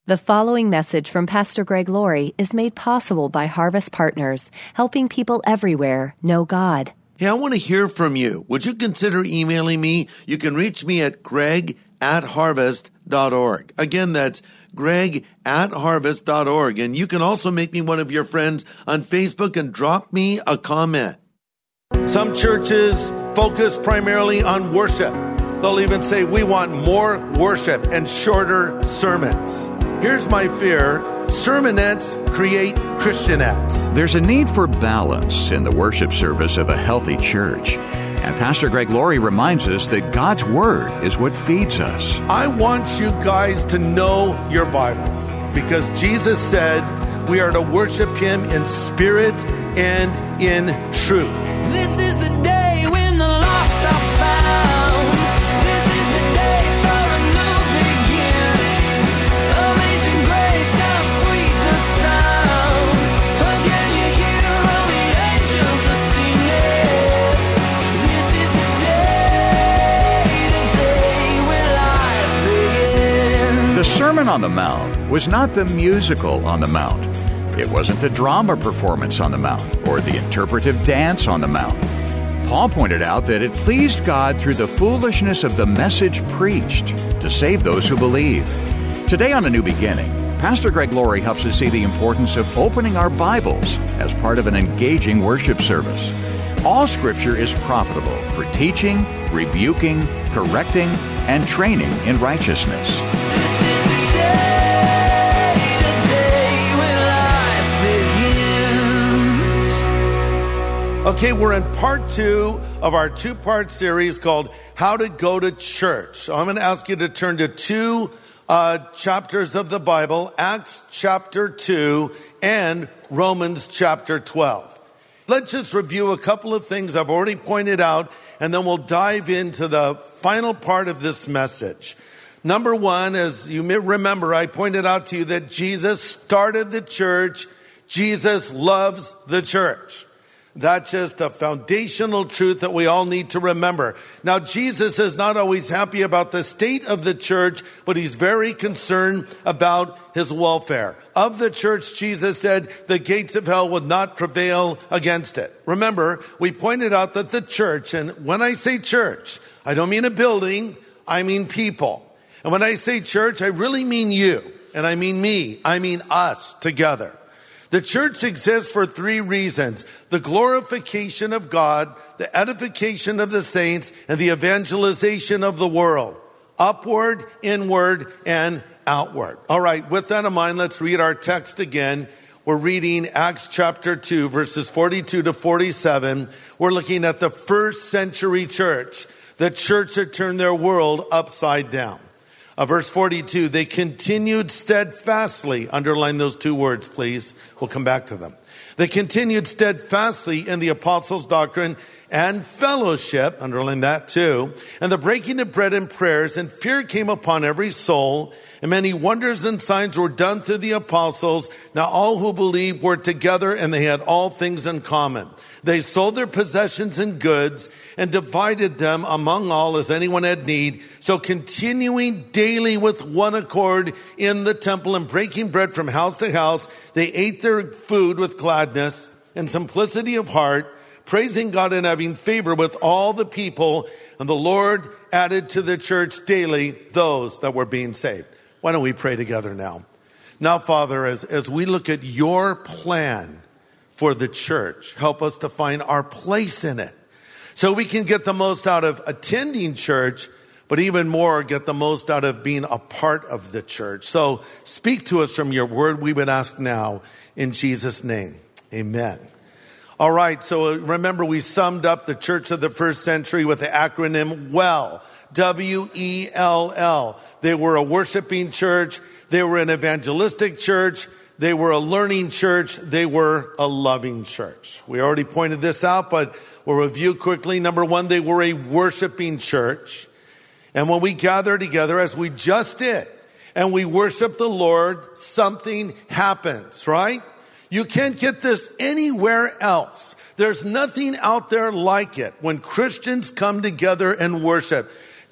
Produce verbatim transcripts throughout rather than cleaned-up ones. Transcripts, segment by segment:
The following message from Pastor Greg Laurie is made possible by Harvest Partners, helping people everywhere know God. Hey, I want to hear from you. Would you consider emailing me? You can reach me at greg at harvest dot org. Again, that's greg at harvest dot org. And you can also make me one of your friends on Facebook and drop me a comment. Some churches focus primarily on worship. They'll even say, we want more worship and shorter sermons. Here's my fear. Sermonettes create Christianettes. There's a need for balance in the worship service of a healthy church. And Pastor Greg Laurie reminds us that God's Word is what feeds us. I want you guys to know your Bibles because Jesus said we are to worship Him in spirit and in truth. This is the day when the lost are found. This is the day for a new beginning. Amazing grace, how sweet the sound. Again you hear all the angels are singing. This is the day, the day when life begins. The Sermon on the Mount was not the musical on the Mount. It wasn't the drama performance on the Mount or the interpretive dance on the Mount. Paul pointed out that it pleased God through the foolishness of the message preached to save those who believe. Today on A New Beginning, Pastor Greg Laurie helps us see the importance of opening our Bibles as part of an engaging worship service. All Scripture is profitable for teaching, rebuking, correcting, and training in righteousness. Okay, we're in part two of our two-part series called How to Go to Church. So I'm going to ask you to turn to two uh, chapters of the Bible, Acts chapter two and Romans chapter twelve. Let's just review a couple of things I've already pointed out, and then we'll dive into the final part of this message. Number one, as you may remember, I pointed out to you that Jesus started the church. Jesus loves the church. That's just a foundational truth that we all need to remember. Now, Jesus is not always happy about the state of the church, but he's very concerned about his welfare. Of the church, Jesus said, the gates of hell would not prevail against it. Remember, we pointed out that the church, and when I say church, I don't mean a building, I mean people. And when I say church, I really mean you, and I mean me, I mean us together. The church exists for three reasons: the glorification of God, the edification of the saints, and the evangelization of the world. Upward, inward, and outward. All right, with that in mind, let's read our text again. We're reading Acts chapter two, verses forty-two to forty-seven. We're looking at the first century church, the church that turned their world upside down. Uh, verse forty-two, they continued steadfastly. Underline those two words, please. We'll come back to them. They continued steadfastly in the apostles' doctrine and fellowship. Underline that too. And the breaking of bread and prayers, and fear came upon every soul. And many wonders and signs were done through the apostles. Now all who believed were together, and they had all things in common. They sold their possessions and goods and divided them among all as anyone had need. So continuing daily with one accord in the temple and breaking bread from house to house, they ate their food with gladness and simplicity of heart, praising God and having favor with all the people. And the Lord added to the church daily those that were being saved. Why don't we pray together now? Now, Father, as, as we look at your plan for the church, help us to find our place in it so we can get the most out of attending church, but even more get the most out of being a part of the church. So speak to us from your word, we would ask now in Jesus' name. Amen. All right, so remember we summed up the church of the first century with the acronym WELL, W E L L. They were a worshiping church. They were an evangelistic church. They were a learning church. They were a loving church. We already pointed this out, but we'll review quickly. Number one, they were a worshiping church. And when we gather together, as we just did, and we worship the Lord, something happens, right? You can't get this anywhere else. There's nothing out there like it when Christians come together and worship.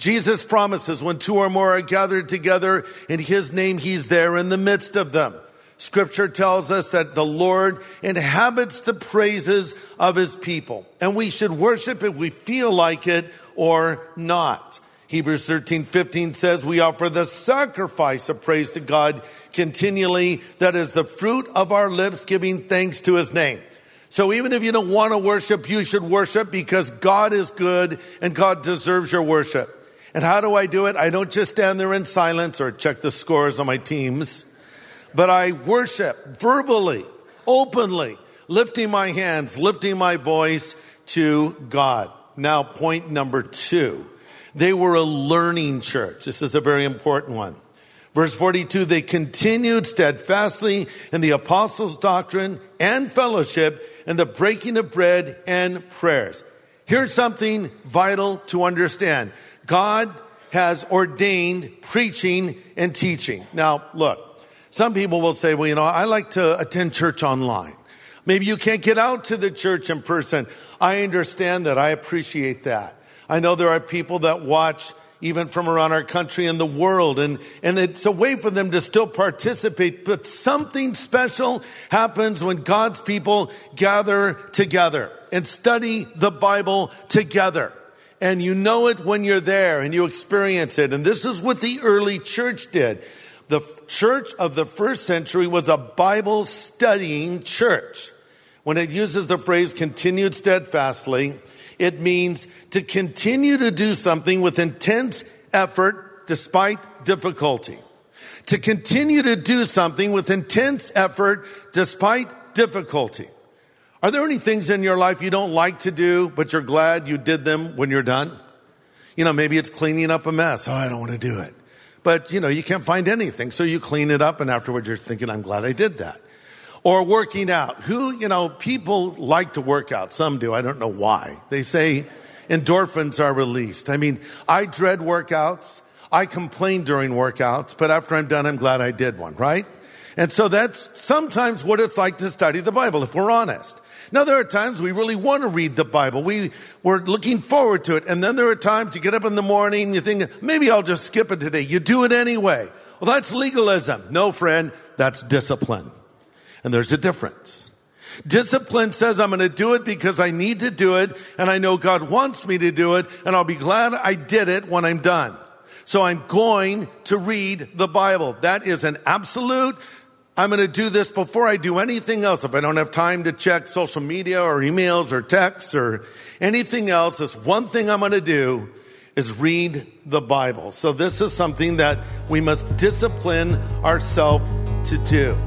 Jesus promises when two or more are gathered together in his name, he's there in the midst of them. Scripture tells us that the Lord inhabits the praises of his people, and we should worship if we feel like it or not. Hebrews thirteen fifteen says we offer the sacrifice of praise to God continually. That is the fruit of our lips, giving thanks to his name. So even if you don't want to worship, you should worship because God is good and God deserves your worship. And how do I do it? I don't just stand there in silence or check the scores on my teams, but I worship verbally, openly, lifting my hands, lifting my voice to God. Now, point number two. They were a learning church. This is a very important one. Verse forty-two, they continued steadfastly in the apostles' doctrine and fellowship and the breaking of bread and prayers. Here's something vital to understand. God has ordained preaching and teaching. Now, look, some people will say, well, you know, I like to attend church online. Maybe you can't get out to the church in person. I understand that. I appreciate that. I know there are people that watch even from around our country and the world, and, and it's a way for them to still participate. But something special happens when God's people gather together and study the Bible together. And you know it when you're there and you experience it. And this is what the early church did. The church of the first century was a Bible studying church. When it uses the phrase continued steadfastly, it means to continue to do something with intense effort despite difficulty. To continue to do something with intense effort despite difficulty. Are there any things in your life you don't like to do, but you're glad you did them when you're done? You know, maybe it's cleaning up a mess. Oh, I don't want to do it. But, you know, you can't find anything, so you clean it up, and afterwards you're thinking, I'm glad I did that. Or working out. Who, you know, people like to work out. Some do. I don't know why. They say endorphins are released. I mean, I dread workouts. I complain during workouts, but after I'm done, I'm glad I did one, right? And so that's sometimes what it's like to study the Bible, if we're honest. Now, there are times we really want to read the Bible. We, we're looking forward to it. And then there are times you get up in the morning, you think, maybe I'll just skip it today. You do it anyway. Well, that's legalism. No, friend, that's discipline. And there's a difference. Discipline says I'm going to do it because I need to do it, and I know God wants me to do it, and I'll be glad I did it when I'm done. So I'm going to read the Bible. That is an absolute. I'm going to do this before I do anything else. If I don't have time to check social media or emails or texts or anything else, this one thing I'm going to do is read the Bible. So this is something that we must discipline ourselves to do.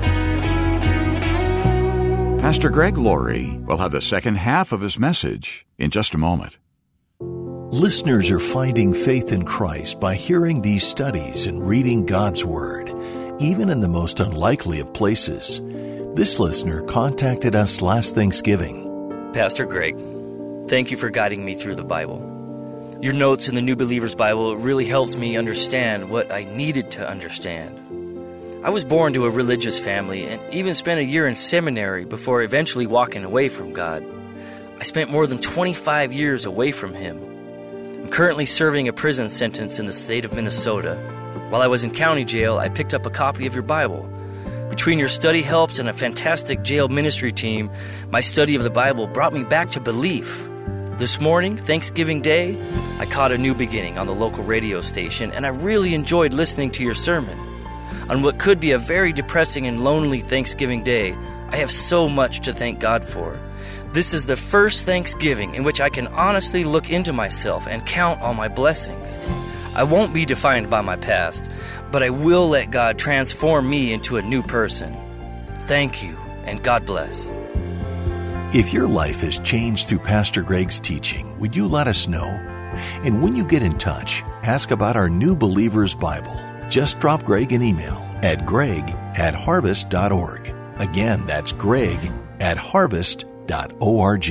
Pastor Greg Laurie will have the second half of his message in just a moment. Listeners are finding faith in Christ by hearing these studies and reading God's Word, even in the most unlikely of places. This listener contacted us last Thanksgiving. Pastor Greg, thank you for guiding me through the Bible. Your notes in the New Believer's Bible really helped me understand what I needed to understand. I was born to a religious family and even spent a year in seminary before eventually walking away from God. I spent more than twenty-five years away from Him. I'm currently serving a prison sentence in the state of Minnesota. While I was in county jail, I picked up a copy of your Bible. Between your study helps and a fantastic jail ministry team, my study of the Bible brought me back to belief. This morning, Thanksgiving Day, I caught a new beginning on the local radio station, and I really enjoyed listening to your sermon. On what could be a very depressing and lonely Thanksgiving Day, I have so much to thank God for. This is the first Thanksgiving in which I can honestly look into myself and count on my blessings. I won't be defined by my past, but I will let God transform me into a new person. Thank you, and God bless. If your life has changed through Pastor Greg's teaching, would you let us know? And when you get in touch, ask about our New Believer's Bible. Just drop Greg an email at greg at harvest dot org. Again, that's greg at harvest dot org.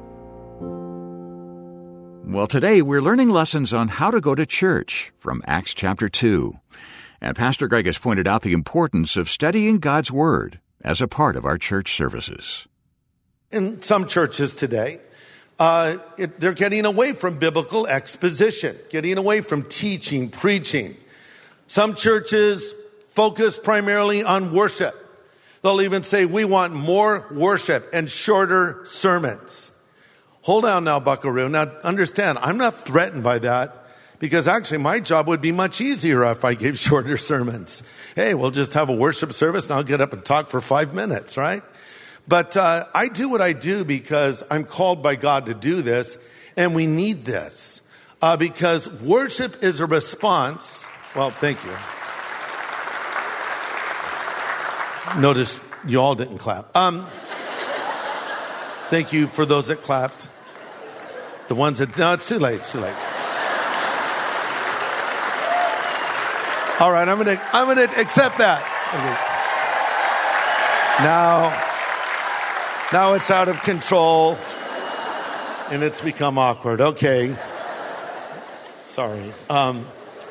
Well, today we're learning lessons on how to go to church from Acts chapter two. And Pastor Greg has pointed out the importance of studying God's Word as a part of our church services. In some churches today, Uh, it, they're getting away from biblical exposition, getting away from teaching, preaching. Some churches focus primarily on worship. They'll even say, we want more worship and shorter sermons. Hold on now, buckaroo. Now, understand, I'm not threatened by that because actually my job would be much easier if I gave shorter sermons. Hey, we'll just have a worship service and I'll get up and talk for five minutes, right? But uh, I do what I do because I'm called by God to do this, and we need this uh, because worship is a response. Well, thank you. Notice you all didn't clap. Um, thank you for those that clapped. The ones that, no, it's too late, it's too late. All right, I'm gonna, I'm gonna accept that. Okay. Now, now it's out of control and it's become awkward. Okay. Sorry. Um,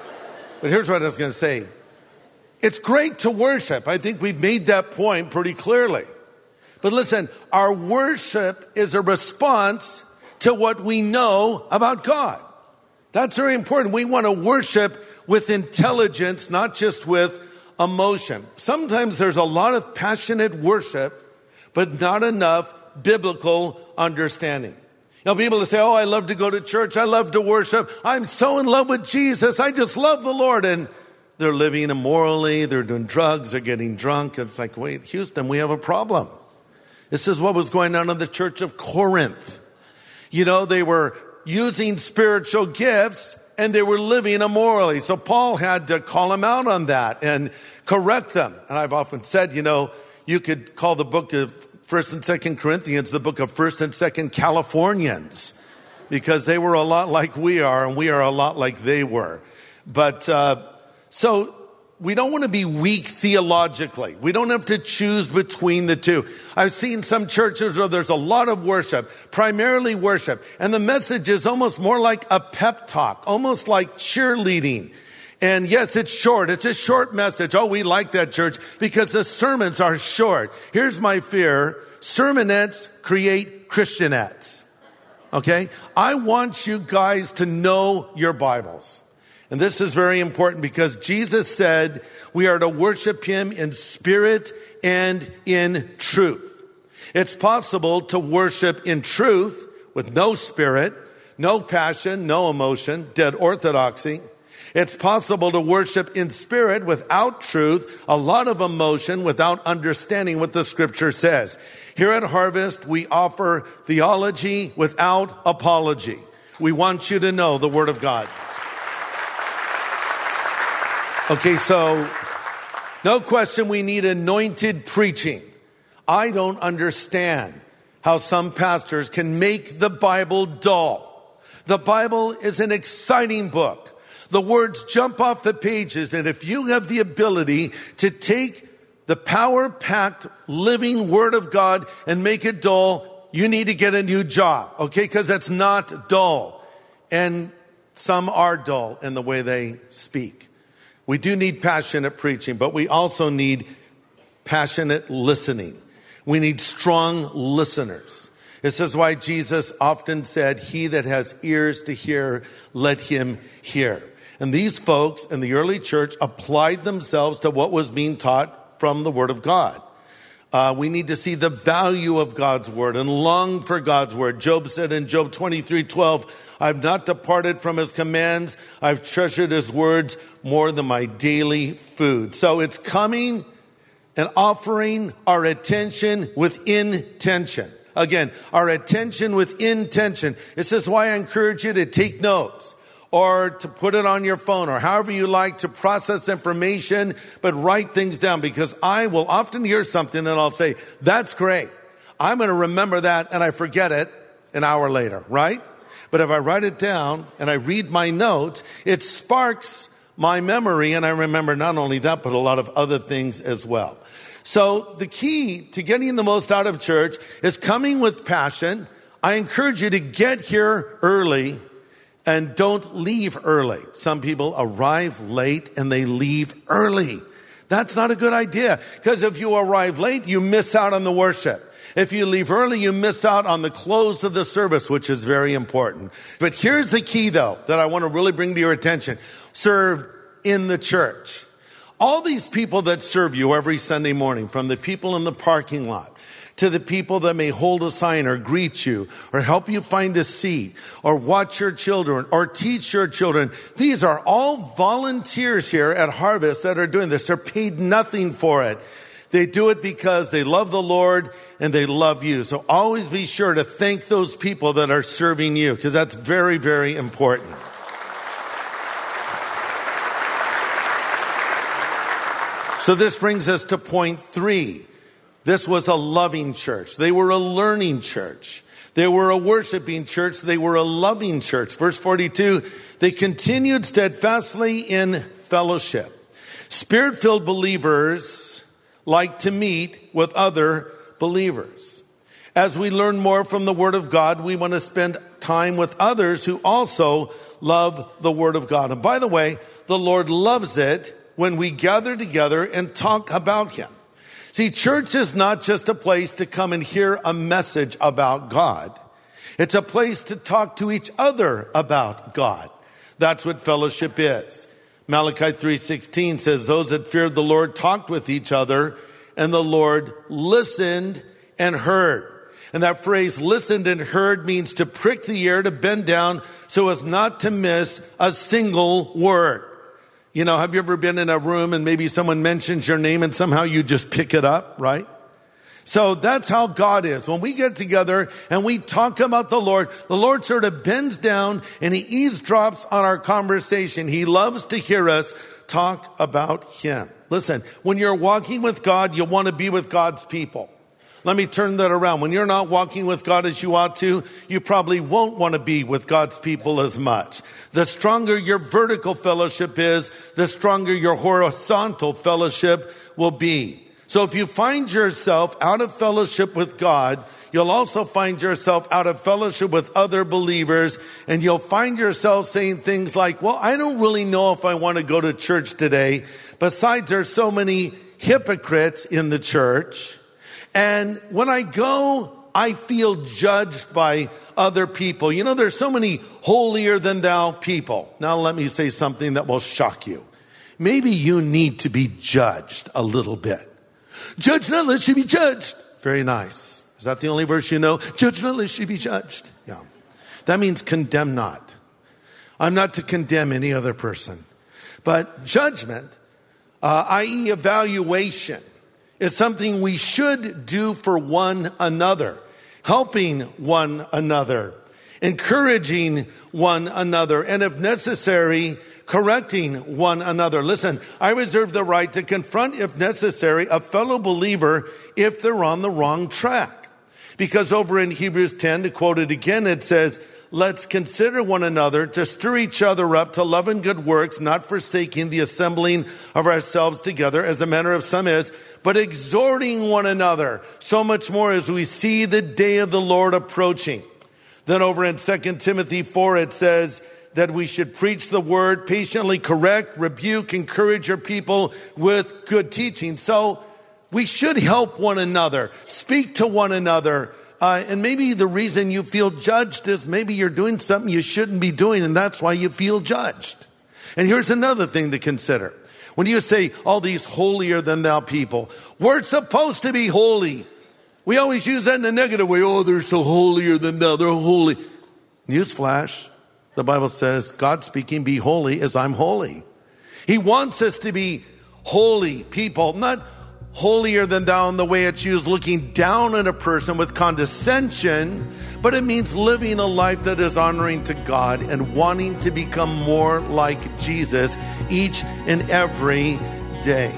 but here's what I was gonna say. It's great to worship. I think we've made that point pretty clearly. But listen, our worship is a response to what we know about God. That's very important. We want to worship with intelligence, not just with emotion. Sometimes there's a lot of passionate worship, but not enough biblical understanding. You know, people say, oh, I love to go to church. I love to worship. I'm so in love with Jesus. I just love the Lord. And they're living immorally. They're doing drugs. They're getting drunk. It's like, wait, Houston, we have a problem. This is what was going on in the church of Corinth. You know, they were using spiritual gifts and they were living immorally. So Paul had to call them out on that and correct them. And I've often said, you know, you could call the book of First and Second Corinthians the book of First and Second Californians, because they were a lot like we are and we are a lot like they were. But uh, so we don't want to be weak theologically. We don't have to choose between the two. I've seen some churches where there's a lot of worship, primarily worship, and the message is almost more like a pep talk, almost like cheerleading. And yes, it's short. It's a short message. Oh, we like that, church, because the sermons are short. Here's my fear. Sermonettes create Christianettes. Okay? I want you guys to know your Bibles. And this is very important because Jesus said we are to worship him in spirit and in truth. It's possible to worship in truth with no spirit, no passion, no emotion, dead orthodoxy. It's possible to worship in spirit without truth, a lot of emotion, without understanding what the scripture says. Here at Harvest, we offer theology without apology. We want you to know the Word of God. Okay, so no question we need anointed preaching. I don't understand how some pastors can make the Bible dull. The Bible is an exciting book. The words jump off the pages, and if you have the ability to take the power-packed living Word of God and make it dull, you need to get a new job, okay? Because it's not dull. And some are dull in the way they speak. We do need passionate preaching, but we also need passionate listening. We need strong listeners. This is why Jesus often said, he that has ears to hear, let him hear. And these folks in the early church applied themselves to what was being taught from the Word of God. Uh, we need to see the value of God's Word and long for God's Word. Job said in Job twenty-three twelve, I've not departed from his commands. I've treasured his words more than my daily food. So it's coming and offering our attention with intention. Again, our attention with intention. This is why I encourage you to take notes or to put it on your phone or however you like to process information, but write things down, because I will often hear something and I'll say, that's great. I'm going to remember that, and I forget it an hour later, right? But if I write it down and I read my notes, it sparks my memory, and I remember not only that, but a lot of other things as well. So the key to getting the most out of church is coming with passion. I encourage you to get here early and don't leave early. Some people arrive late and they leave early. That's not a good idea, because if you arrive late, you miss out on the worship. If you leave early, you miss out on the close of the service, which is very important. But here's the key, though, that I want to really bring to your attention. Serve in the church. All these people that serve you every Sunday morning, from the people in the parking lot to the people that may hold a sign or greet you or help you find a seat or watch your children or teach your children, these are all volunteers here at Harvest that are doing this. They're paid nothing for it. They do it because they love the Lord and they love you. So always be sure to thank those people that are serving you, because that's very, very important. So this brings us to point three. This was a loving church. They were a learning church. They were a worshiping church. They were a loving church. Verse forty-two, they continued steadfastly in fellowship. Spirit-filled believers like to meet with other believers. As we learn more from the Word of God, we want to spend time with others who also love the Word of God. And by the way, the Lord loves it when we gather together and talk about Him. See, church is not just a place to come and hear a message about God. It's a place to talk to each other about God. That's what fellowship is. Malachi three sixteen says, those that feared the Lord talked with each other, and the Lord listened and heard. And that phrase, listened and heard, means to prick the ear, to bend down so as not to miss a single word. You know, have you ever been in a room and maybe someone mentions your name and somehow you just pick it up, right? So that's how God is. When we get together and we talk about the Lord, the Lord sort of bends down and He eavesdrops on our conversation. He loves to hear us talk about Him. Listen, when you're walking with God, you want to be with God's people. Let me turn that around. When you're not walking with God as you ought to, you probably won't want to be with God's people as much. The stronger your vertical fellowship is, the stronger your horizontal fellowship will be. So if you find yourself out of fellowship with God, you'll also find yourself out of fellowship with other believers, and you'll find yourself saying things like, well, I don't really know if I want to go to church today. Besides, there's so many hypocrites in the church. And when I go, I feel judged by other people. You know, there's so many holier than thou people. Now let me say something that will shock you. Maybe you need to be judged a little bit. Judge not lest you be judged. Very nice. Is that the only verse you know? Judge not lest you be judged. Yeah. That means condemn not. I'm not to condemn any other person. But judgment, uh, that is evaluation, is something we should do for one another. Helping one another. Encouraging one another. And if necessary, correcting one another. Listen, I reserve the right to confront, if necessary, a fellow believer if they're on the wrong track. Because over in Hebrews ten, to quote it again, it says, let's consider one another to stir each other up to love and good works, not forsaking the assembling of ourselves together, as the manner of some is, but exhorting one another, so much more as we see the day of the Lord approaching. Then over in Second Timothy four, it says that we should preach the word, patiently correct, rebuke, encourage your people with good teaching. So we should help one another, speak to one another. Uh, and maybe the reason you feel judged is maybe you're doing something you shouldn't be doing, and that's why you feel judged. And here's another thing to consider. When you say all these holier than thou people, we're supposed to be holy. We always use that in a negative way. Oh, they're so holier than thou. They're holy. Newsflash. The Bible says, God speaking, be holy as I'm holy. He wants us to be holy people, not holier than thou in the way it's used, looking down on a person with condescension, but it means living a life that is honoring to God and wanting to become more like Jesus each and every day.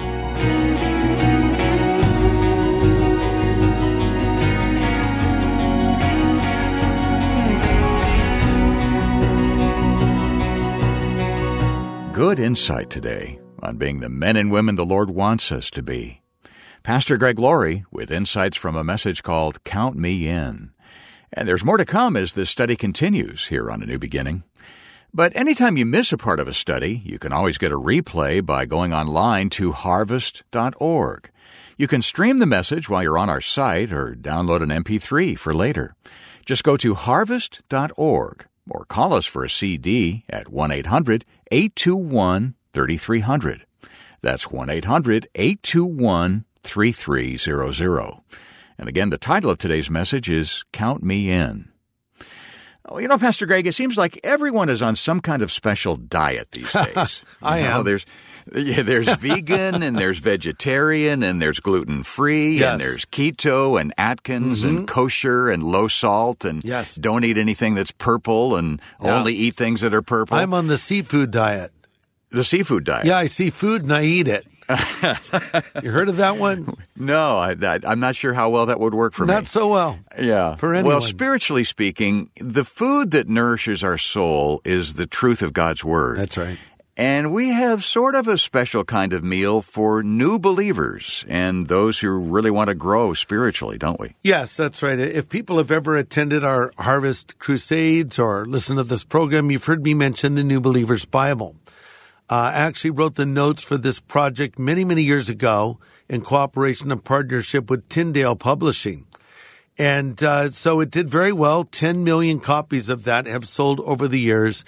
Good insight today on being the men and women the Lord wants us to be. Pastor Greg Laurie with insights from a message called Count Me In. And there's more to come as this study continues here on A New Beginning. But anytime you miss a part of a study, you can always get a replay by going online to harvest dot org. You can stream the message while you're on our site or download an M P three for later. Just go to harvest dot org or call us for a C D at one eight hundred eight two one three three zero zero. That's one eight hundred eight two one three three zero zero. And again, the title of today's message is Count Me In. Oh, you know, Pastor Greg, it seems like everyone is on some kind of special diet these days. I you know, am. There's, yeah, there's vegan, and there's vegetarian, and there's gluten-free, Yes. and there's keto, and Atkins, and kosher, and low salt, and Yes. don't eat anything that's purple, and Yeah. only eat things that are purple. I'm on the seafood diet. the seafood diet. Yeah, I see food and I eat it. You heard of that one? No, I, I, I'm not sure how well that would work for me. Not so well. Yeah. For anyone. Well, spiritually speaking, the food that nourishes our soul is the truth of God's Word. That's right. And we have sort of a special kind of meal for new believers and those who really want to grow spiritually, don't we? Yes, that's right. If people have ever attended our Harvest Crusades or listened to this program, you've heard me mention the New Believer's Bible. Uh, I actually wrote the notes for this project many, many years ago in cooperation and partnership with Tyndale Publishing. And uh, so it did very well. ten million copies of that have sold over the years.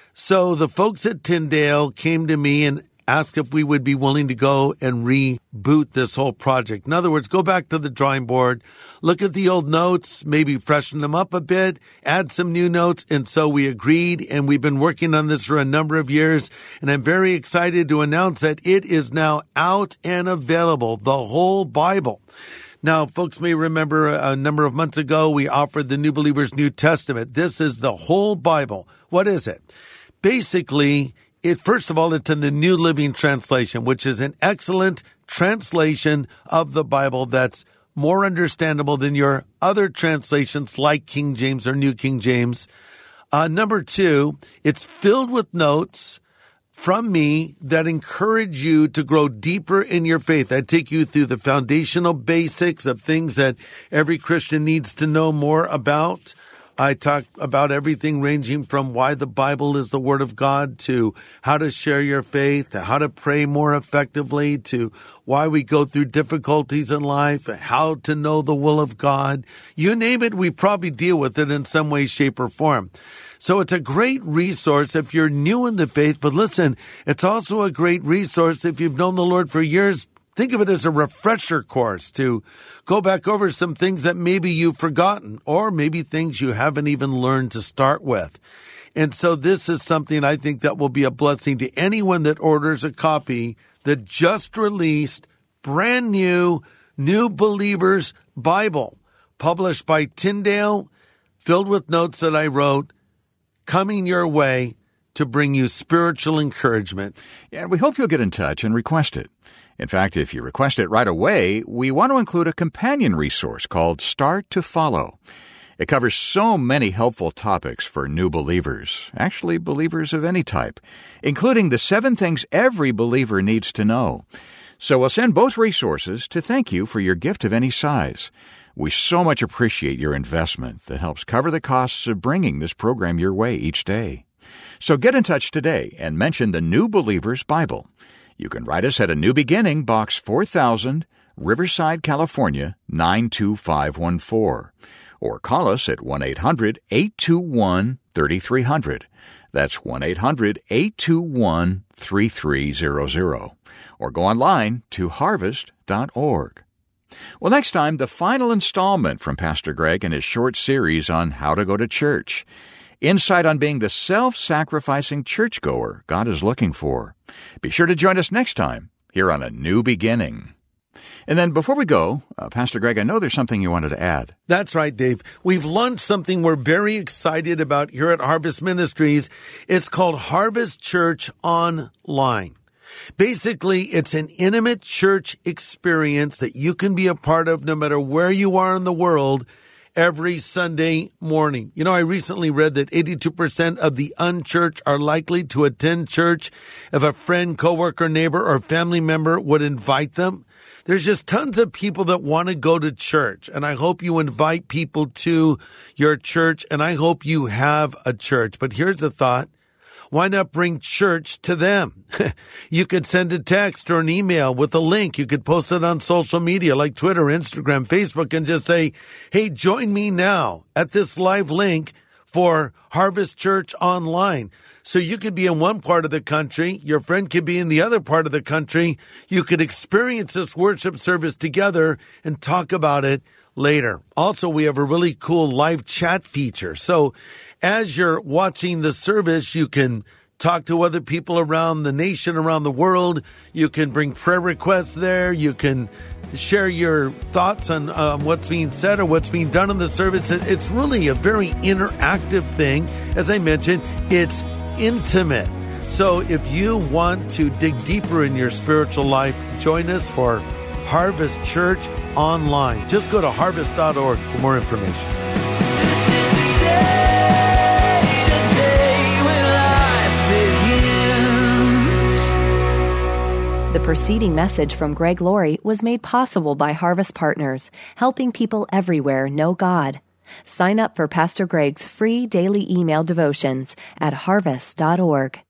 So the folks at Tyndale came to me and asked if we would be willing to go and reboot this whole project. In other words, go back to the drawing board, look at the old notes, maybe freshen them up a bit, add some new notes. And so we agreed, and we've been working on this for a number of years. And I'm very excited to announce that it is now out and available, the whole Bible. Now, folks may remember a number of months ago, we offered the New Believer's New Testament. This is the whole Bible. What is it? Basically, it, first of all, it's in the New Living Translation, which is an excellent translation of the Bible that's more understandable than your other translations like King James or New King James. Uh, number two, it's filled with notes from me that encourage you to grow deeper in your faith. I take you through the foundational basics of things that every Christian needs to know more about. I talk about everything ranging from why the Bible is the Word of God to how to share your faith, to how to pray more effectively, to why we go through difficulties in life, how to know the will of God. You name it, we probably deal with it in some way, shape, or form. So it's a great resource if you're new in the faith, but listen, it's also a great resource if you've known the Lord for years. Think of it as a refresher course to go back over some things that maybe you've forgotten or maybe things you haven't even learned to start with. And so this is something I think that will be a blessing to anyone that orders a copy, the just released, brand new, New Believer's Bible, published by Tyndale, filled with notes that I wrote, coming your way to bring you spiritual encouragement. Yeah, we hope you'll get in touch and request it. In fact, if you request it right away, we want to include a companion resource called Start to Follow. It covers so many helpful topics for new believers, actually believers of any type, including the seven things every believer needs to know. So we'll send both resources to thank you for your gift of any size. We so much appreciate your investment that helps cover the costs of bringing this program your way each day. So get in touch today and mention the New Believer's Bible. You can write us at A New Beginning, Box four thousand, Riverside, California, nine two five one four. Or call us at one eight hundred eight two one three three zero zero. That's one eight hundred eight two one three three zero zero. Or go online to harvest dot org. Well, next time, the final installment from Pastor Greg in his short series on how to go to church. Insight on being the self-sacrificing churchgoer God is looking for. Be sure to join us next time here on A New Beginning. And then before we go, uh, Pastor Greg, I know there's something you wanted to add. That's right, Dave. We've launched something we're very excited about here at Harvest Ministries. It's called Harvest Church Online. Basically, it's an intimate church experience that you can be a part of no matter where you are in the world every Sunday morning. You know, I recently read that eighty-two percent of the unchurched are likely to attend church if a friend, coworker, neighbor, or family member would invite them. There's just tons of people that want to go to church, and I hope you invite people to your church, and I hope you have a church. But here's the thought. Why not bring church to them? You could send a text or an email with a link. You could post it on social media like Twitter, Instagram, Facebook, and just say, hey, join me now at this live link for Harvest Church Online. So you could be in one part of the country, your friend could be in the other part of the country. You could experience this worship service together and talk about it later. Also, we have a really cool live chat feature. So as you're watching the service, you can talk to other people around the nation, around the world. You can bring prayer requests there. You can share your thoughts on um, what's being said or what's being done in the service. It's really a very interactive thing. As I mentioned, it's intimate. So if you want to dig deeper in your spiritual life, join us for Harvest Church Online. Just go to harvest dot org for more information. The preceding message from Greg Laurie was made possible by Harvest Partners, helping people everywhere know God. Sign up for Pastor Greg's free daily email devotions at harvest dot org.